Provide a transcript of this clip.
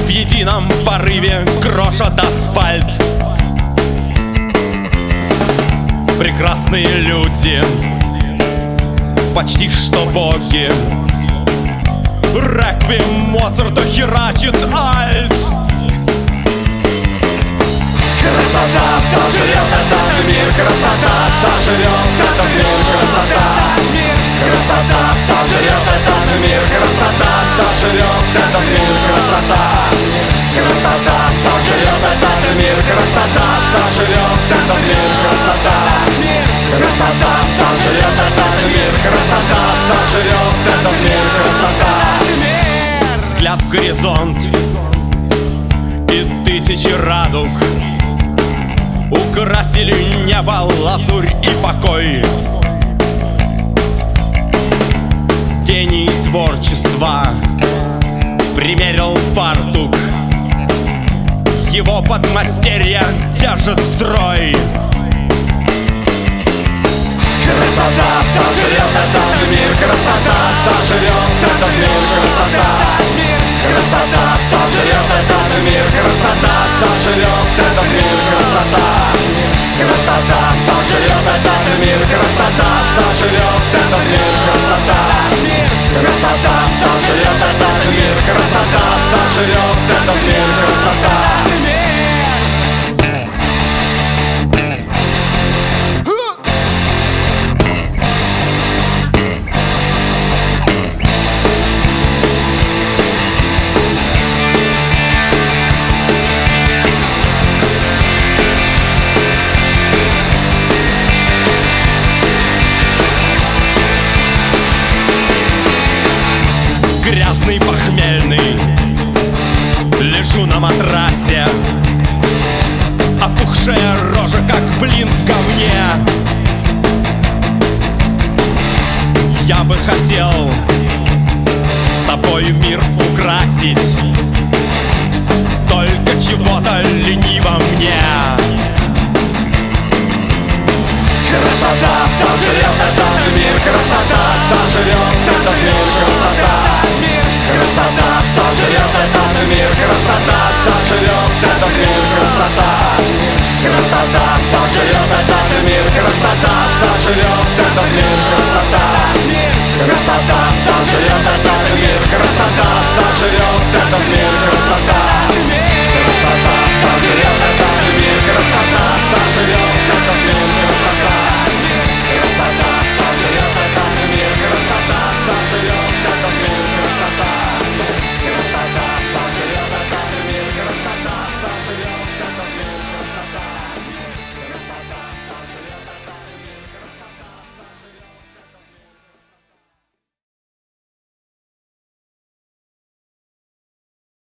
В едином порыве крошат асфальт. Прекрасные люди, почти что боги. Реквием Моцарта херачит альт. Красота сожрет этот мир, красота сожрет этот мир, красота. Красота сожрет этот мир, красота сожрет этот мир, красота. Красота сожрет этот мир, красота сожрет этот мир, красота. Красота сожрет этот мир, красота сожрет этот мир, красота. Взгляд в горизонт и тысячи радуг украсили небо, лазурь и покой. Гений творчества примерил фартук, его подмастерье держит строй. Красота сожрет этот мир, красота сожрет этот мир, красота. Красота сожрет этот мир, красота сожрет этот мир, красота. Красота сожрет этот мир, красота сожрет этот мир, красота. Красота сожрет этот мир, красота сожрет этот мир, красота. Грязный, похмельный, лежу на матрасе. Опухшая рожа, как блин в говне. Я бы хотел собой мир украсить, только чего-то лениво мне. Красота сожрет этот мир, красота сожрет этот мир, красота. Красота сожрет этот мир, красота сожрет этот мир, красота. Красота сожрет этот мир, красота сожрет этот мир, красота. Красота сожрет этот мир, красота сожрет этот мир, красота. Красота сожрет этот мир, красота сожрет этот мир.